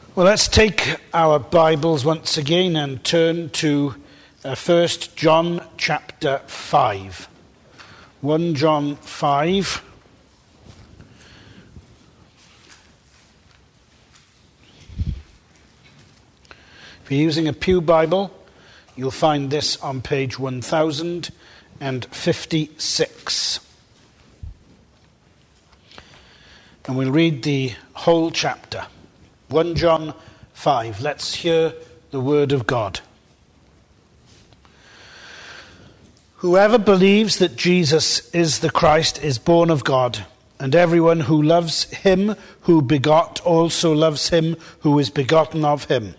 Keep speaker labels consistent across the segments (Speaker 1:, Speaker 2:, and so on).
Speaker 1: Well, let's take our Bibles once again and turn to 1 John chapter 5. 1 John 5. If you're using a Pew Bible, you'll find this on page 1056. And we'll read the whole chapter. 1 John 5. Let's hear the word of God. Whoever believes that Jesus is the Christ is born of God, and everyone who loves him who begot also loves him who is begotten of him.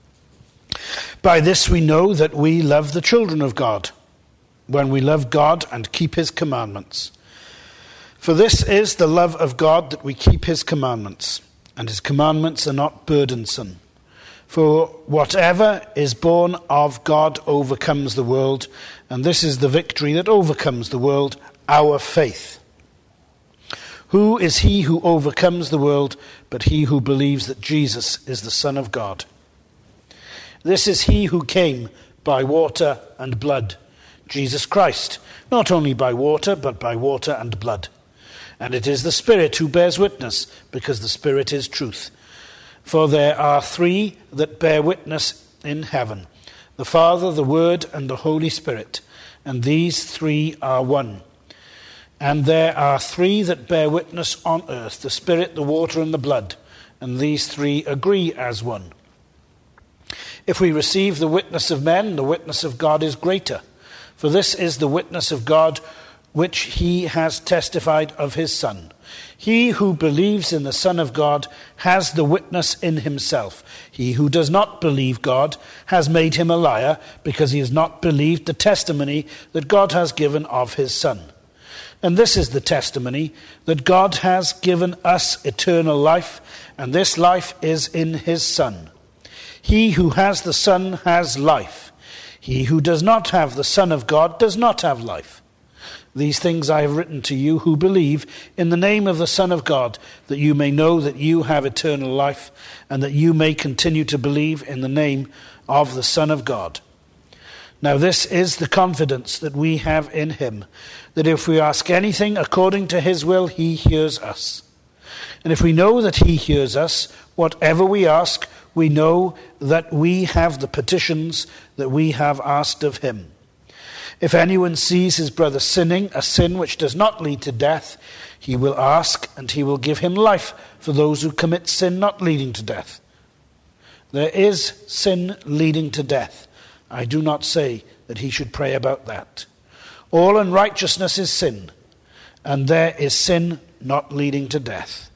Speaker 1: By this we know that we love the children of God, when we love God and keep his commandments. For this is the love of God, that we keep his commandments. And his commandments are not burdensome. For whatever is born of God overcomes the world, and this is the victory that overcomes the world, our faith. Who is he who overcomes the world but he who believes that Jesus is the Son of God? This is he who came by water and blood, Jesus Christ, not only by water but by water and blood. And it is the Spirit who bears witness, because the Spirit is truth. For there are three that bear witness in heaven, the Father, the Word, and the Holy Spirit, and these three are one. And there are three that bear witness on earth, the Spirit, the water, and the blood, and these three agree as one. If we receive the witness of men, the witness of God is greater. For this is the witness of God, which he has testified of his Son. He who believes in the Son of God has the witness in himself. He who does not believe God has made him a liar, because he has not believed the testimony that God has given of his Son. And this is the testimony, that God has given us eternal life, and this life is in his Son. He who has the Son has life. He who does not have the Son of God does not have life. These things I have written to you who believe in the name of the Son of God, that you may know that you have eternal life, and that you may continue to believe in the name of the Son of God. Now this is the confidence that we have in him, that if we ask anything according to his will, he hears us. And if we know that he hears us, whatever we ask, we know that we have the petitions that we have asked of him. If anyone sees his brother sinning, a sin which does not lead to death, he will ask, and he will give him life for those who commit sin not leading to death. There is sin leading to death. I do not say that he should pray about that. All unrighteousness is sin, and there is sin not leading to death.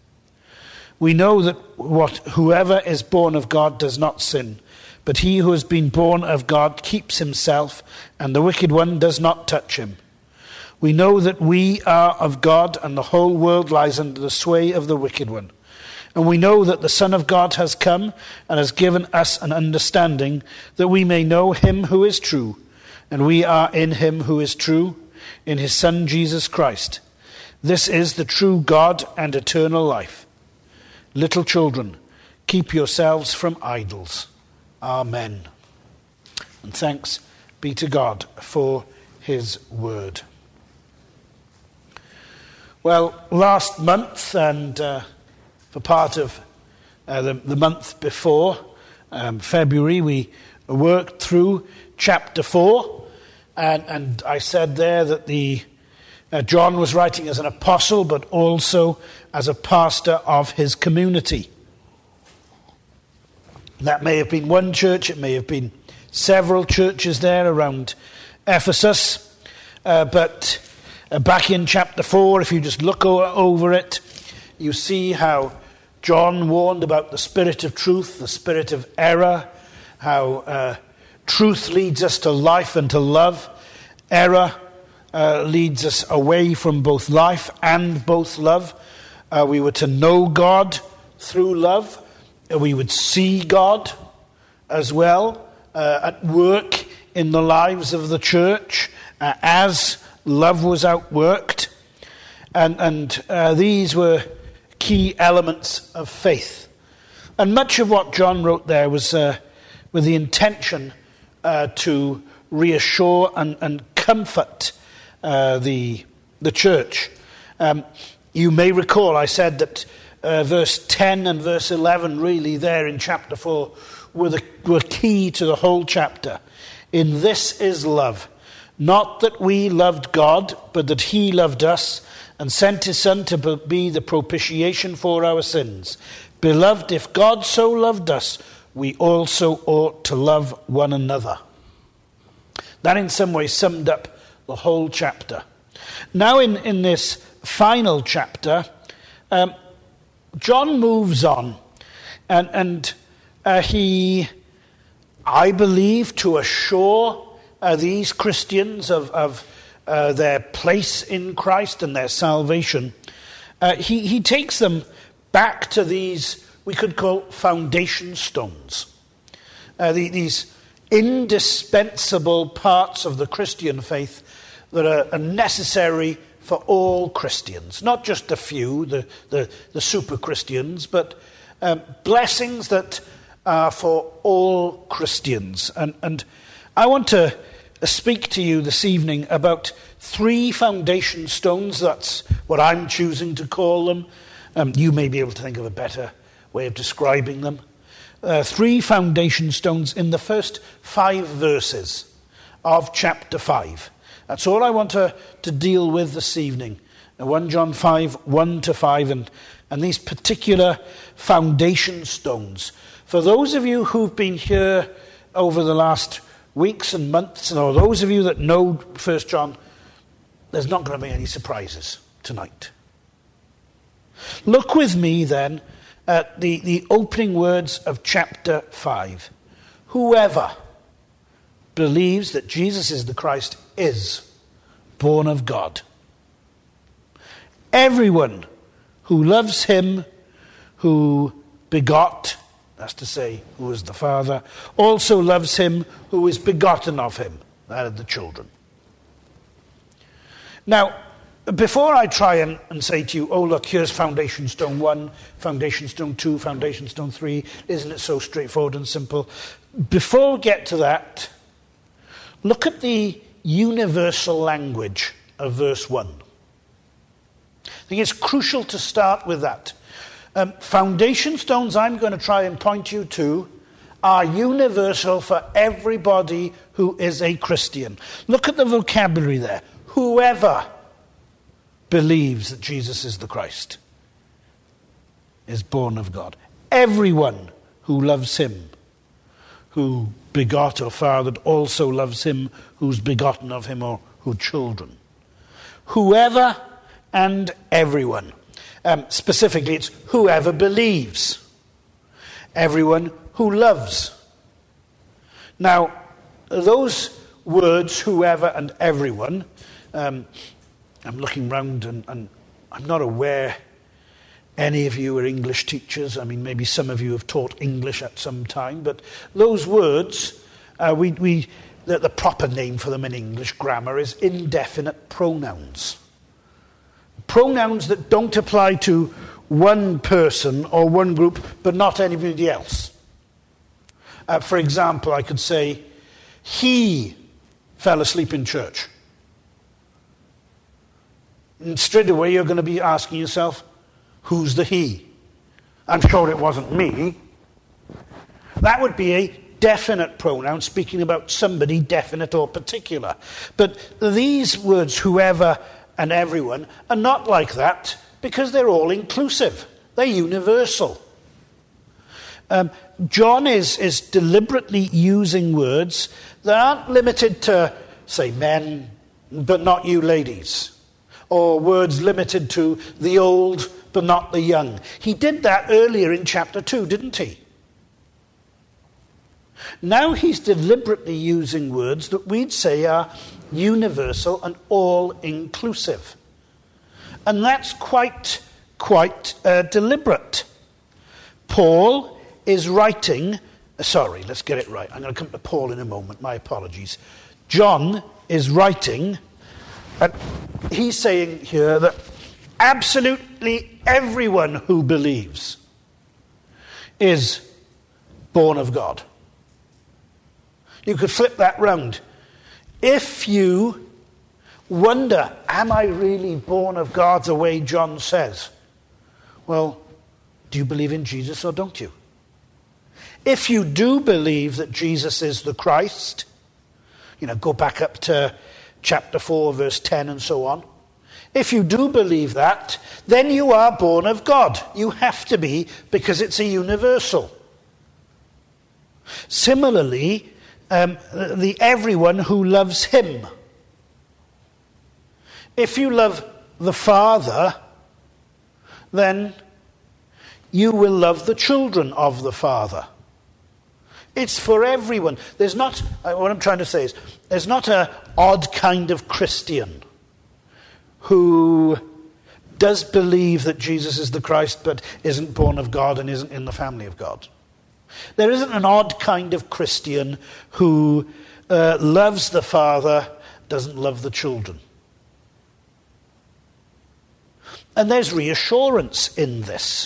Speaker 1: We know that whoever is born of God does not sin, but he who has been born of God keeps himself, and the wicked one does not touch him. We know that we are of God, and the whole world lies under the sway of the wicked one. And we know that the Son of God has come and has given us an understanding, that we may know him who is true. And we are in him who is true, in his Son Jesus Christ. This is the true God and eternal life. Little children, keep yourselves from idols. Amen. And thanks be to God for his word. Well, last month and for part of the month before, February, we worked through chapter 4. And I said there that John was writing as an apostle, but also as a pastor of his community. That may have been one church, it may have been several churches there around Ephesus. But back in chapter 4, if you just look over it, you see how John warned about the spirit of truth, the spirit of error, how truth leads us to life and to love. Error leads us away from both life and both love. We were to know God through love. We would see God as well at work in the lives of the church as love was outworked. And these were key elements of faith. And much of what John wrote there was with the intention to reassure and comfort the church. You may recall I said that verse 10 and verse 11 really there in chapter 4 were key to the whole chapter. In this is love, not that we loved God, but that he loved us and sent his Son to be the propitiation for our sins. Beloved, if God so loved us, we also ought to love one another. That in some way summed up the whole chapter. Now in this final chapter, John moves on and he, I believe, to assure these Christians of their place in Christ and their salvation, he takes them back to these, we could call foundation stones. These indispensable parts of the Christian faith that are necessary for all Christians, not just a few, the super Christians, but blessings that are for all Christians. And I want to speak to you this evening about 3 foundation stones. That's what I'm choosing to call them. You may be able to think of a better way of describing them. 3 foundation stones in the first 5 verses of chapter 5. That's all I want to deal with this evening. 1 John 5, 1 to 5, and these particular foundation stones. For those of you who've been here over the last weeks and months, or those of you that know 1 John, there's not going to be any surprises tonight. Look with me then at the opening words of chapter 5. Whoever believes that Jesus is the Christ is born of God. Everyone who loves him who begot, that's to say, who is the Father, also loves him who is begotten of him, that are the children. Now, before I try and say to you, oh look, here's foundation stone 1, foundation stone 2, foundation stone 3, isn't it so straightforward and simple? Before we get to that, look at the universal language of verse 1. I think it's crucial to start with that. Foundation stones I'm going to try and point you to are universal for everybody who is a Christian. Look at the vocabulary there. Whoever believes that Jesus is the Christ is born of God. Everyone who loves him, who begot or fathered, also loves him who's begotten of him, or who children. Whoever and everyone. Specifically, it's whoever believes. Everyone who loves. Now, those words, whoever and everyone, I'm looking round and I'm not aware any of you are English teachers. I mean, maybe some of you have taught English at some time, but those words, the proper name for them in English grammar is indefinite pronouns. Pronouns that don't apply to one person or one group, but not anybody else. For example, I could say, he fell asleep in church. And straight away you're going to be asking yourself, who's the he? I'm sure it wasn't me. That would be a definite pronoun speaking about somebody definite or particular. But these words, whoever and everyone, are not like that because they're all inclusive. They're universal. John is deliberately using words that aren't limited to, say, men, but not you ladies. Or words limited to the old, but not the young. He did that earlier in chapter 2, didn't he? Now he's deliberately using words that we'd say are universal and all-inclusive. And that's quite deliberate. Paul is writing... Sorry, let's get it right. I'm going to come to Paul in a moment. My apologies. John is writing... he's saying here that absolutely everyone who believes is born of God. You could flip that round. If you wonder, am I really born of God the way John says? Well, do you believe in Jesus or don't you? If you do believe that Jesus is the Christ, go back up to chapter 4, verse 10 and so on. If you do believe that, then you are born of God. You have to be, because it's a universal. Similarly, everyone who loves him. If you love the Father, then you will love the children of the Father. It's for everyone. What I'm trying to say is, there's not an odd kind of Christian who does believe that Jesus is the Christ but isn't born of God and isn't in the family of God. There isn't an odd kind of Christian who loves the Father, doesn't love the children. And there's reassurance in this.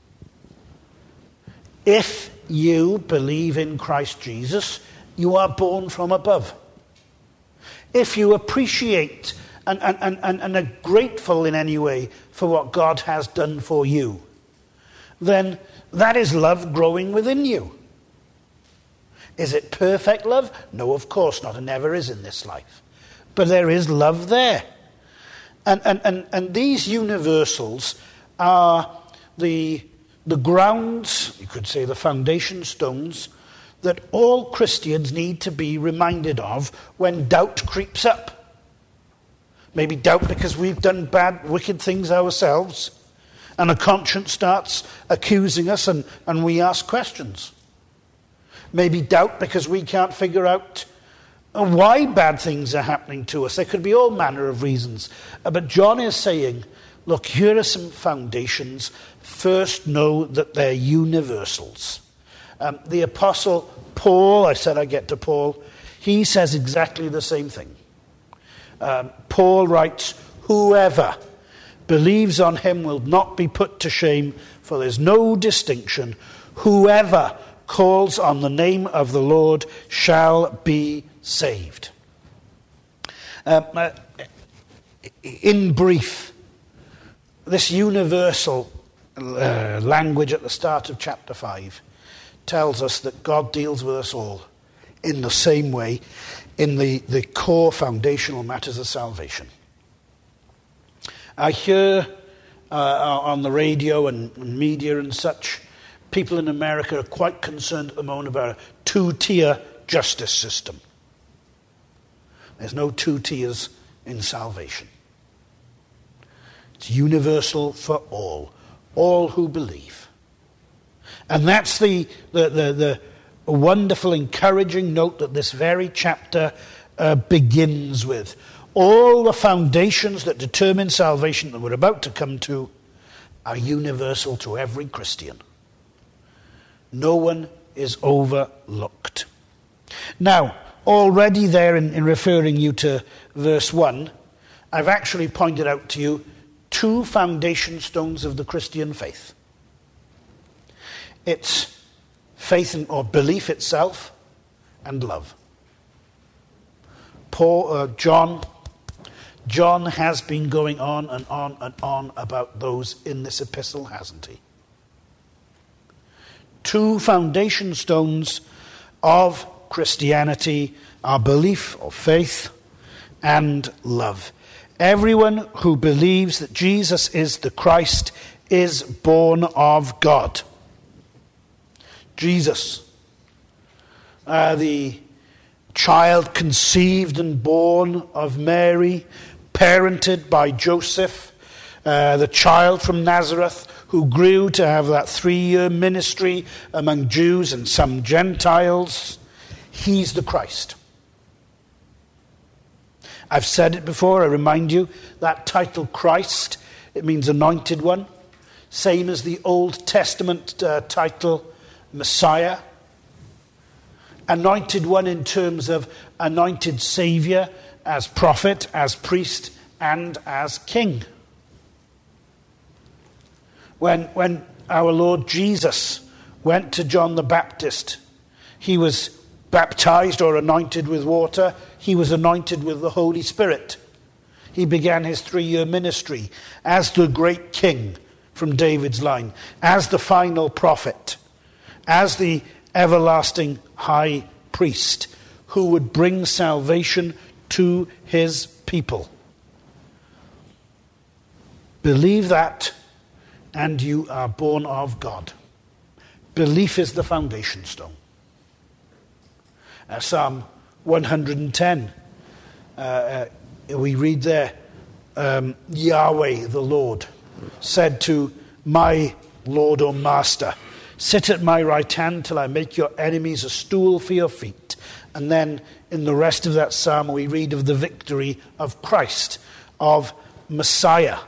Speaker 1: If you believe in Christ Jesus, you are born from above. If you appreciate and are grateful in any way for what God has done for you, then that is love growing within you. Is it perfect love? No, of course not. It never is in this life. But there is love there. And these universals are the grounds, you could say the foundation stones, that all Christians need to be reminded of when doubt creeps up. Maybe doubt because we've done bad, wicked things ourselves, and a conscience starts accusing us and we ask questions. Maybe doubt because we can't figure out why bad things are happening to us. There could be all manner of reasons. But John is saying, look, here are some foundations. First, know that they're universals. The Apostle Paul, I said I'd get to Paul, he says exactly the same thing. Paul writes, whoever believes on him will not be put to shame, for there's no distinction. Whoever calls on the name of the Lord shall be saved. In brief, this universal language at the start of chapter 5 tells us that God deals with us all in the same way in the core foundational matters of salvation. I hear on the radio and media and such, people in America are quite concerned at the moment about a two-tier justice system. There's no two tiers in salvation. It's universal for all who believe. And that's the wonderful, encouraging note that this very chapter begins with. All the foundations that determine salvation that we're about to come to are universal to every Christian. No one is overlooked. Now, already there in referring you to verse 1, I've actually pointed out to you two foundation stones of the Christian faith. It's faith or belief itself and love. John has been going on and on and on about those in this epistle, hasn't he? Two foundation stones of Christianity are belief or faith and love. Everyone who believes that Jesus is the Christ is born of God. Jesus, the child conceived and born of Mary, parented by Joseph, the child from Nazareth who grew to have that 3-year ministry among Jews and some Gentiles. He's the Christ. I've said it before, I remind you, that title Christ, it means anointed one. Same as the Old Testament title Messiah. Anointed one in terms of anointed Saviour, as prophet, as priest, and as king. When our Lord Jesus went to John the Baptist. He was baptized or anointed with water. He was anointed with the Holy Spirit. He began his 3-year ministry as the great king from David's line, as the final prophet, as the everlasting high priest who would bring salvation to his people. Believe that, and you are born of God. Belief is the foundation stone. Psalm 110, we read there, Yahweh the Lord said to my Lord or Master, sit at my right hand till I make your enemies a stool for your feet. And then in the rest of that psalm we read of the victory of Christ, of Messiah.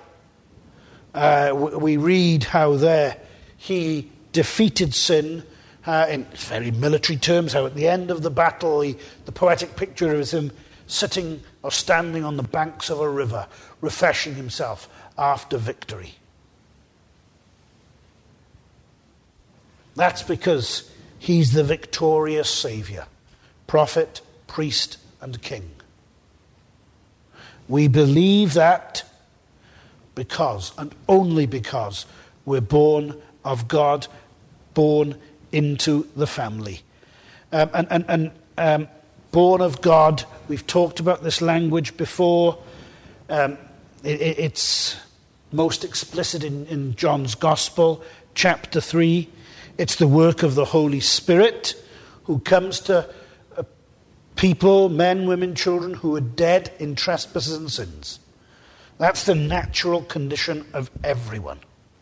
Speaker 1: We read how there he defeated sin in very military terms, how at the end of the battle, the poetic picture is him sitting or standing on the banks of a river, refreshing himself after victory. That's because he's the victorious Saviour, prophet, priest, and king. We believe that because, and only because, we're born of God, born into the family. Born of God, we've talked about this language before. It's most explicit in John's Gospel, chapter 3. It's the work of the Holy Spirit who comes to people, men, women, children who are dead in trespasses and sins. That's the natural condition of everyone.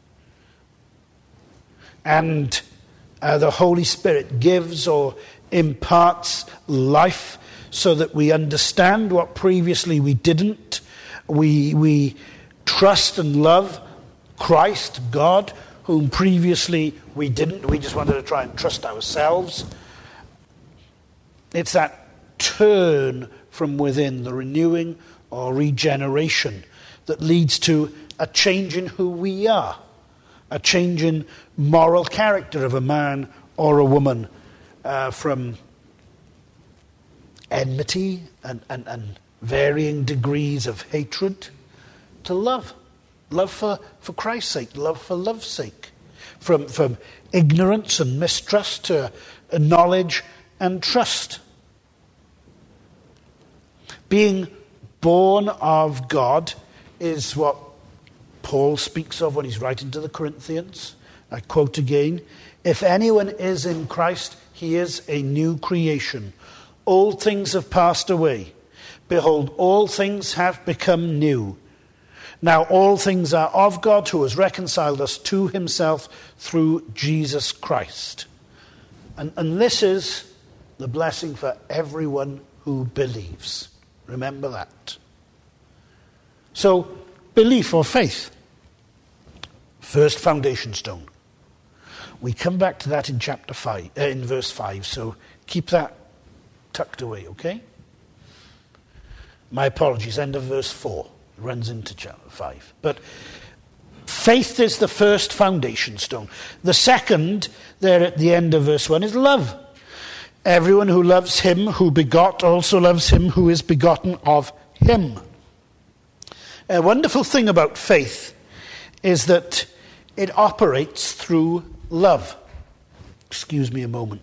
Speaker 1: And the Holy Spirit gives or imparts life so that we understand what previously we didn't. We trust and love Christ, God, whom previously we didn't. We just wanted to try and trust ourselves. It's that turn from within, the renewing or regeneration, that leads to a change in who we are, a change in moral character of a man or a woman, from enmity and varying degrees of hatred to love. Love for Christ's sake, love for love's sake. From ignorance and mistrust to knowledge and trust. Being born of God is what Paul speaks of when he's writing to the Corinthians. I quote again, if anyone is in Christ, he is a new creation. Old things have passed away. Behold, all things have become new. Now all things are of God, who has reconciled us to himself through Jesus Christ. And this is the blessing for everyone who believes. Remember that. So, belief or faith, first foundation stone. We come back to that in chapter 5, in verse 5. So keep that tucked away, okay? My apologies, end of verse 4. It runs into chapter 5. But faith is the first foundation stone. The second, there at the end of verse 1, is love. Everyone who loves him who begot also loves him who is begotten of him. A wonderful thing about faith is that it operates through love. Excuse me a moment.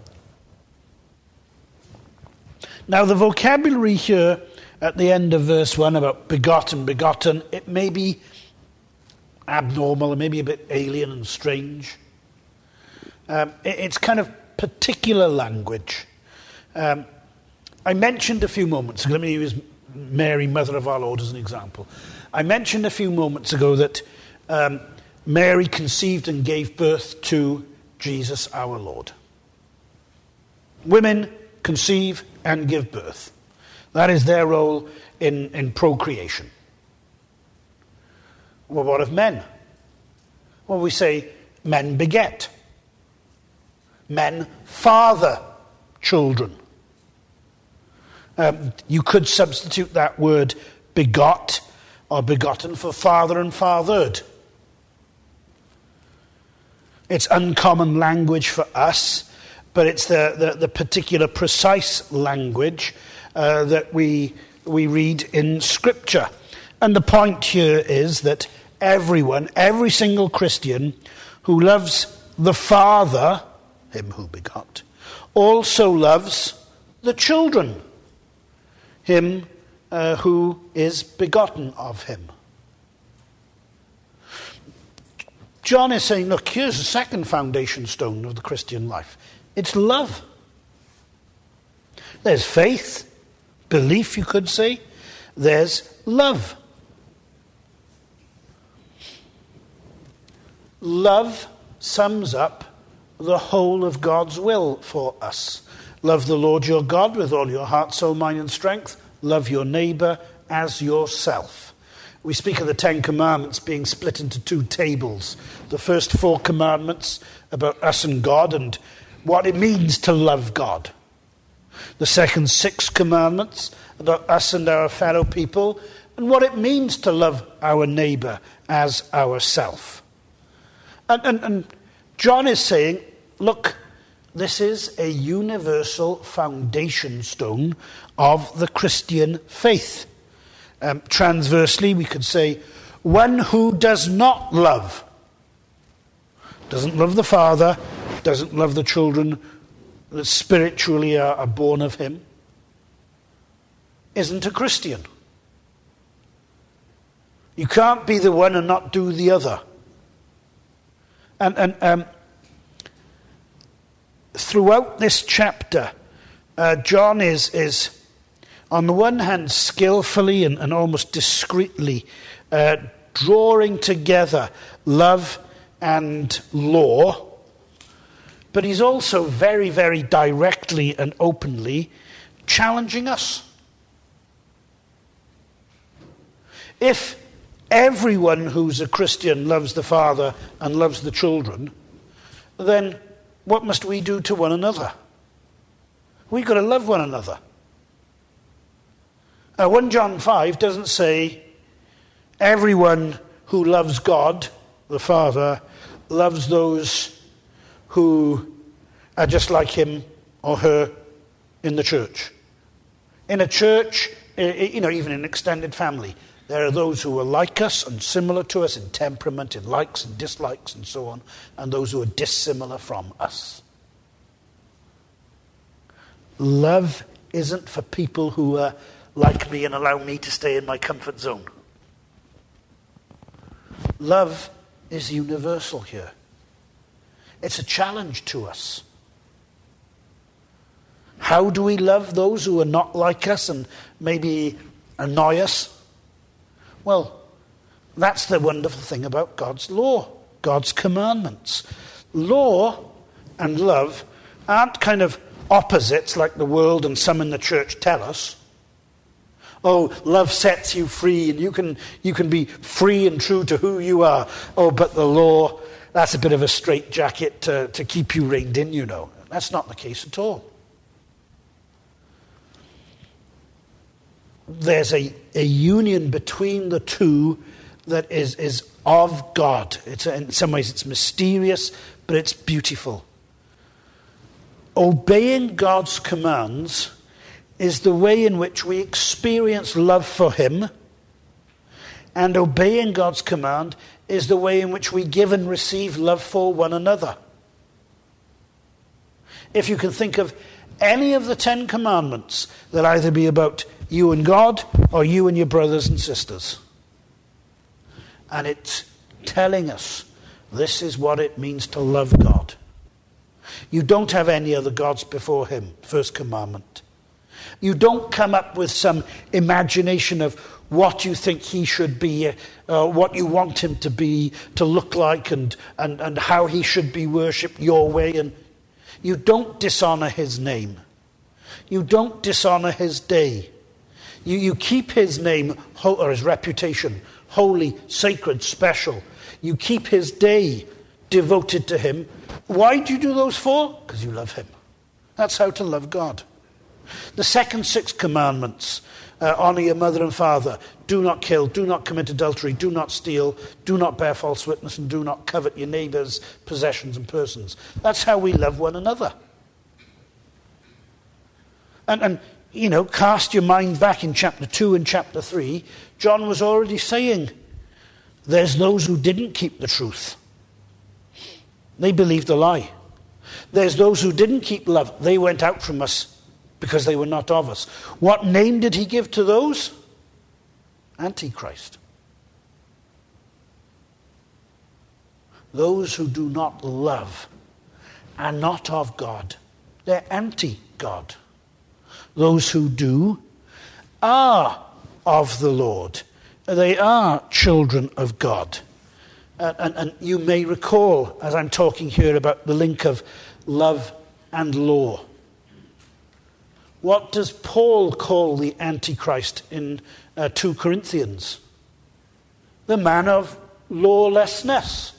Speaker 1: Now the vocabulary here at the end of verse 1 about begotten, it may be abnormal, it may be a bit alien and strange. It's kind of particular language. I mentioned a few moments ago, let me use Mary, Mother of our Lord, as an example. I mentioned a few moments ago that Mary conceived and gave birth to Jesus our Lord. Women conceive and give birth. That is their role in procreation. Well, what of men? Well, we say men beget. Men father children. You could substitute that word begot or begotten for father and fathered. It's uncommon language for us, but it's the particular precise language that we read in Scripture. And the point here is that everyone, every single Christian who loves the Father, him who begot, also loves the children, him who is begotten of him. John is saying, look, here's the second foundation stone of the Christian life. It's love. There's faith, belief, you could say. There's love. Love sums up the whole of God's will for us. Love the Lord your God with all your heart, soul, mind, and strength. Love your neighbour as yourself. We speak of the 10 Commandments being split into 2 tables. The first 4 commandments about us and God and what it means to love God. The second 6 commandments about us and our fellow people and what it means to love our neighbour as ourself. And John is saying, look, this is a universal foundation stone of the Christian faith. Transversely, we could say, one who does not love, doesn't love the Father, doesn't love the children that spiritually are born of him, isn't a Christian. You can't be the one and not do the other. And throughout this chapter, John is on the one hand skillfully and almost discreetly drawing together love and law, but he's also very, very directly and openly challenging us. If everyone who's a Christian loves the Father and loves the children, then what must we do to one another? We've got to love one another. 1 John 5 doesn't say everyone who loves God, the Father, loves those who are just like him or her in the church. In a church, even in an extended family, there are those who are like us and similar to us in temperament, in likes and dislikes and so on, and those who are dissimilar from us. Love isn't for people who are like me and allow me to stay in my comfort zone. Love is universal here. It's a challenge to us. How do we love those who are not like us and maybe annoy us? Well, that's the wonderful thing about God's law, God's commandments. Law and love aren't kind of opposites like the world and some in the church tell us. Oh, love sets you free and you can be free and true to who you are. Oh, but the law, that's a bit of a straitjacket to keep you reined in, you know. That's not the case at all. There's a union between the two that is of God. In some ways it's mysterious, but it's beautiful. Obeying God's commands is the way in which we experience love for him, and obeying God's command is the way in which we give and receive love for one another. If you can think of any of the 10 commandments, they'll either be about you and God or you and your brothers and sisters. And it's telling us this is what it means to love God. You don't have any other gods before him, first commandment. You don't come up with some imagination of what you think he should be, what you want him to be, to look like, and how he should be worshipped your way. And you don't dishonor his name. You don't dishonor his day. You keep his name or his reputation holy, sacred, special. You keep his day devoted to him. Why do you do those for? Because you love him. That's how to love God. The second 6 commandments, honour your mother and father, do not kill, do not commit adultery, do not steal, do not bear false witness, and do not covet your neighbour's possessions and persons. That's how we love one another. And cast your mind back in chapter 2 and chapter 3. John was already saying, there's those who didn't keep the truth. They believed a lie. There's those who didn't keep love. They went out from us because they were not of us. What name did he give to those? Antichrist. Those who do not love are not of God. They're anti-God. Those who do are of the Lord. They are children of God. And you may recall, as I'm talking here, about the link of love and law. What does Paul call the Antichrist in 2 Corinthians? The man of lawlessness.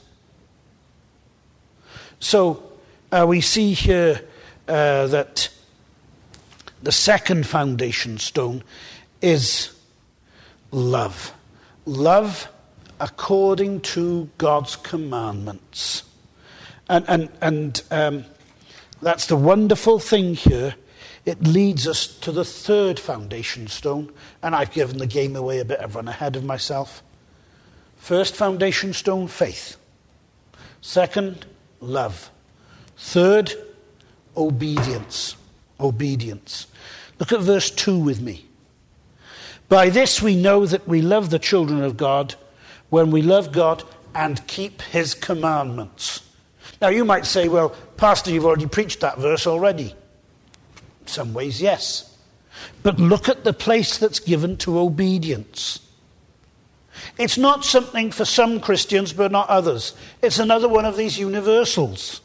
Speaker 1: So we see here that the second foundation stone is love. Love according to God's commandments. And that's the wonderful thing here. It leads us to the third foundation stone. And I've given the game away a bit. I've run ahead of myself. First foundation stone, faith. Second, love. Third, obedience. Obedience. Look at verse 2 with me. By this we know that we love the children of God, when we love God and keep his commandments. Now you might say, well, Pastor, you've already preached that verse already. In some ways, yes. But look at the place that's given to obedience. It's not something for some Christians, but not others. It's another one of these universals.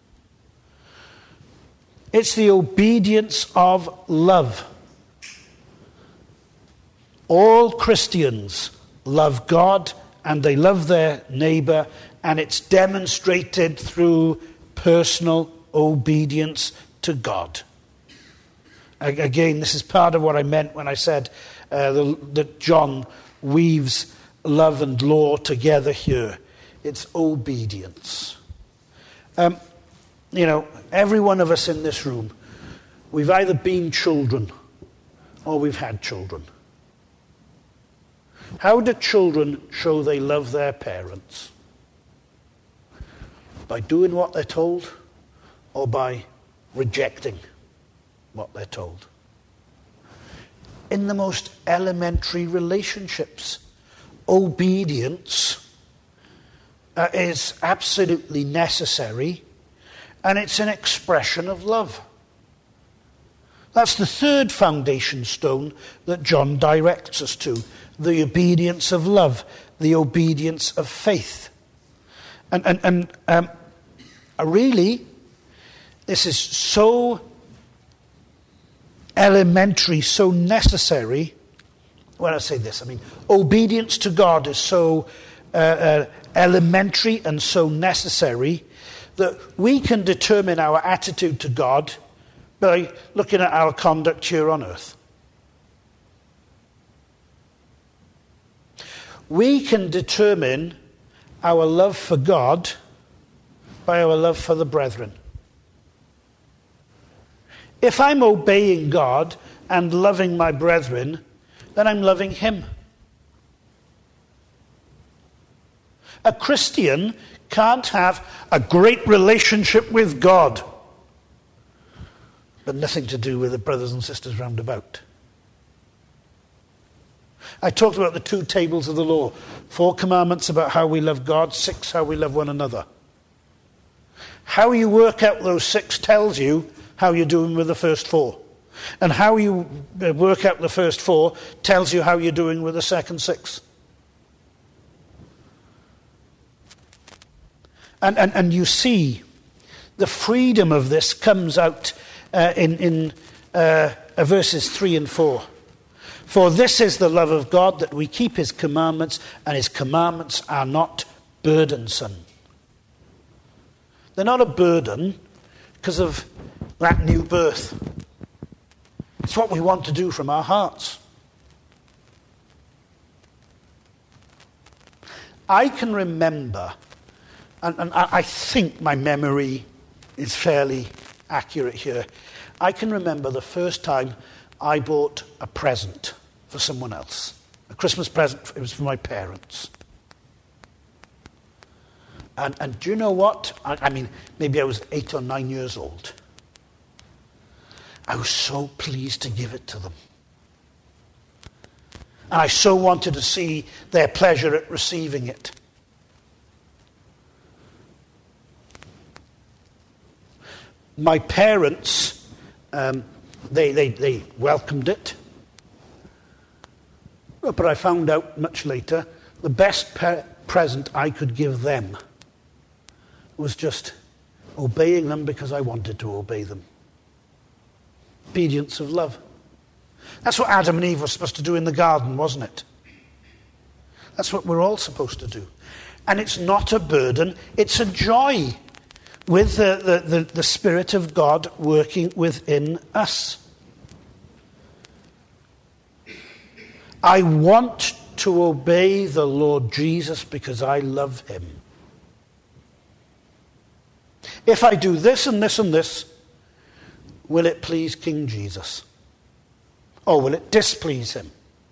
Speaker 1: It's the obedience of love. All Christians love God and they love their neighbour, and it's demonstrated through personal obedience to God. Again, this is part of what I meant when I said that John weaves love and law together here. It's obedience. Every one of us in this room, we've either been children or we've had children. How do children show they love their parents? By doing what they're told or by rejecting what they're told? In the most elementary relationships, obedience is absolutely necessary, and it's an expression of love. That's the third foundation stone that John directs us to. The obedience of love, the obedience of faith. And really, this is so elementary, so necessary. When I say this, I mean obedience to God is so elementary and so necessary that we can determine our attitude to God by looking at our conduct here on earth. We can determine our love for God by our love for the brethren. If I'm obeying God and loving my brethren, then I'm loving him. A Christian can't have a great relationship with God, but nothing to do with the brothers and sisters round about. I talked about the 2 tables of the law. 4 commandments about how we love God, 6 how we love one another. How you work out those 6 tells you how you're doing with the first 4. And how you work out the first 4 tells you how you're doing with the second 6. And you see, the freedom of this comes out in verses 3 and 4. For this is the love of God, that we keep his commandments, and his commandments are not burdensome. They're not a burden because of that new birth. It's what we want to do from our hearts. I can remember, and I think my memory is fairly accurate here. I can remember the first time I bought a present for someone else. A Christmas present, it was for my parents. And do you know what? I mean, maybe I was 8 or 9 years old. I was so pleased to give it to them. And I so wanted to see their pleasure at receiving it. My parents, they welcomed it. But I found out much later, the best present I could give them was just obeying them because I wanted to obey them. Obedience of love. That's what Adam and Eve were supposed to do in the garden, wasn't it? That's what we're all supposed to do. And it's not a burden, it's a joy with the Spirit of God working within us. I want to obey the Lord Jesus because I love him. If I do this and this and this, will it please King Jesus? Or will it displease him?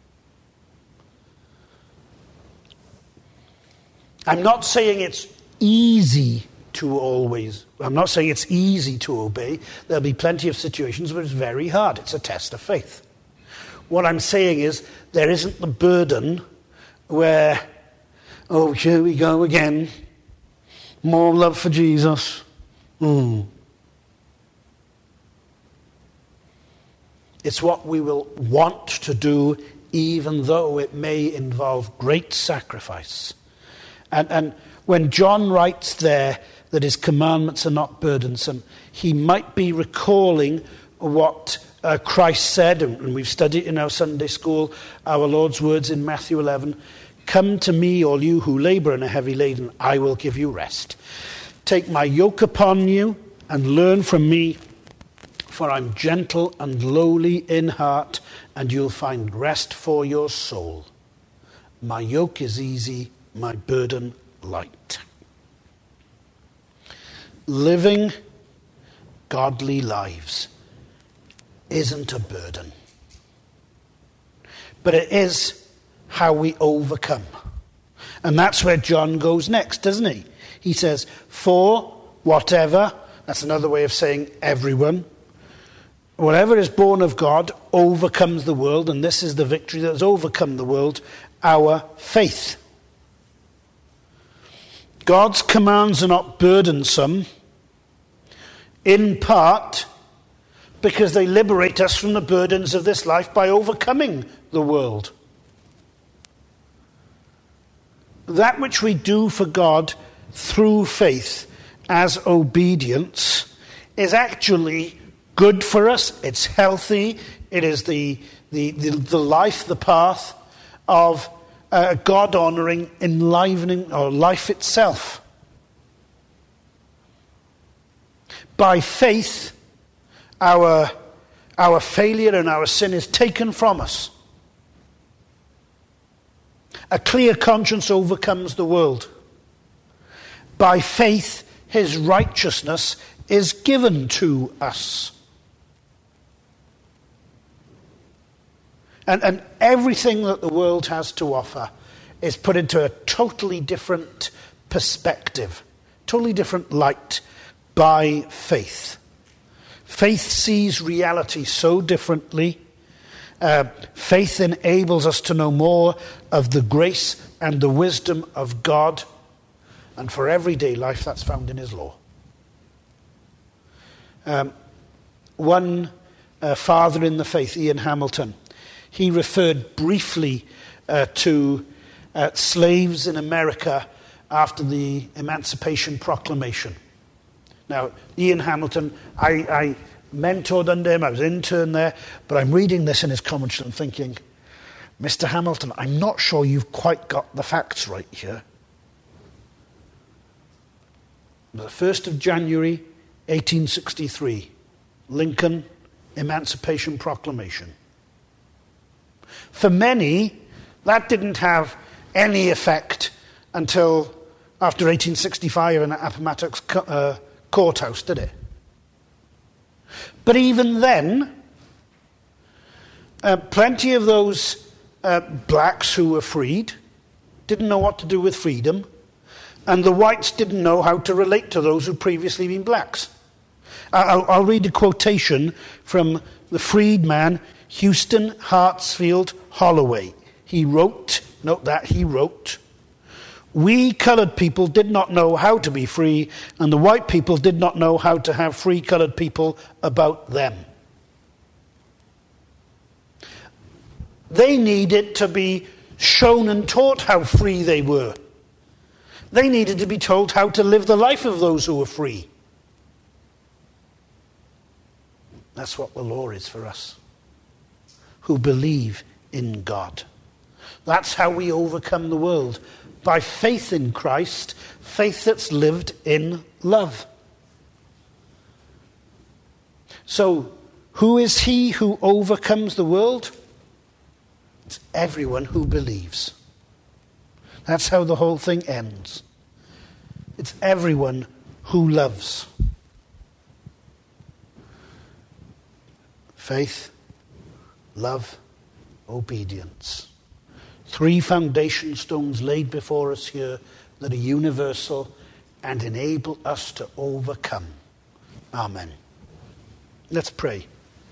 Speaker 1: I'm not saying it's easy to I'm not saying it's easy to obey. There'll be plenty of situations where it's very hard. It's a test of faith. What I'm saying is there isn't the burden where, oh, here we go again. More love for Jesus. It's what we will want to do even though it may involve great sacrifice. And when John writes there that his commandments are not burdensome, he might be recalling what Christ said, and we've studied in our Sunday school, our Lord's words in Matthew 11, "Come to me, all you who labor and are heavy laden, I will give you rest. Take my yoke upon you and learn from me, for I'm gentle and lowly in heart, and you'll find rest for your soul. My yoke is easy, my burden light." Living godly lives isn't a burden, but it is how we overcome. And that's where John goes next, doesn't he? He says, for whatever, that's another way of saying everyone, whatever is born of God overcomes the world, and this is the victory that has overcome the world, our faith. God's commands are not burdensome, in part because they liberate us from the burdens of this life by overcoming the world. That which we do for God through faith as obedience is actually good for us, it's healthy, it is the life, the path of God-honouring, enlivening, or life itself. By faith, our failure and our sin is taken from us. A clear conscience overcomes the world. By faith, his righteousness is given to us. And everything that the world has to offer is put into a totally different perspective, totally different light by faith. Faith sees reality so differently. Faith enables us to know more of the grace and the wisdom of God. And for everyday life, that's found in his law. One father in the faith, Ian Hamilton, he referred briefly to slaves in America after the Emancipation Proclamation. Now, Ian Hamilton, I mentored under him, I was intern there, but I'm reading this in his commentary and thinking, Mr. Hamilton, I'm not sure you've quite got the facts right here. The 1st of January, 1863, Lincoln Emancipation Proclamation. For many, that didn't have any effect until after 1865 in Appomattox courthouse, did it? But even then, plenty of those blacks who were freed didn't know what to do with freedom, and the whites didn't know how to relate to those who'd previously been blacks. I'll read a quotation from the freed man Houston Hartsfield Holloway. He wrote, note that, he wrote, "We colored people did not know how to be free, and the white people did not know how to have free colored people about them." They needed to be shown and taught how free they were. They needed to be told how to live the life of those who were free. That's what the law is for us, who believe in God. That's how we overcome the world, by faith in Christ, faith that's lived in love. So, who is he who overcomes the world? It's everyone who believes. That's how the whole thing ends. It's everyone who loves. Faith, love, obedience. 3 foundation stones laid before us here that are universal and enable us to overcome. Amen. Let's pray.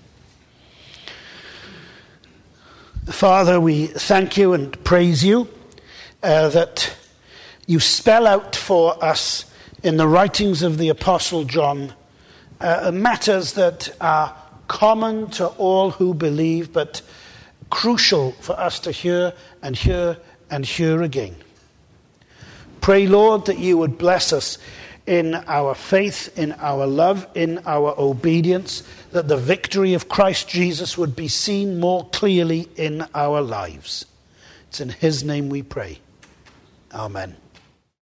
Speaker 1: Father, we thank you and praise you that you spell out for us in the writings of the Apostle John matters that are common to all who believe, but crucial for us to hear and hear and hear again. Pray, Lord, that you would bless us in our faith, in our love, in our obedience, that the victory of Christ Jesus would be seen more clearly in our lives. It's in his name we pray. Amen.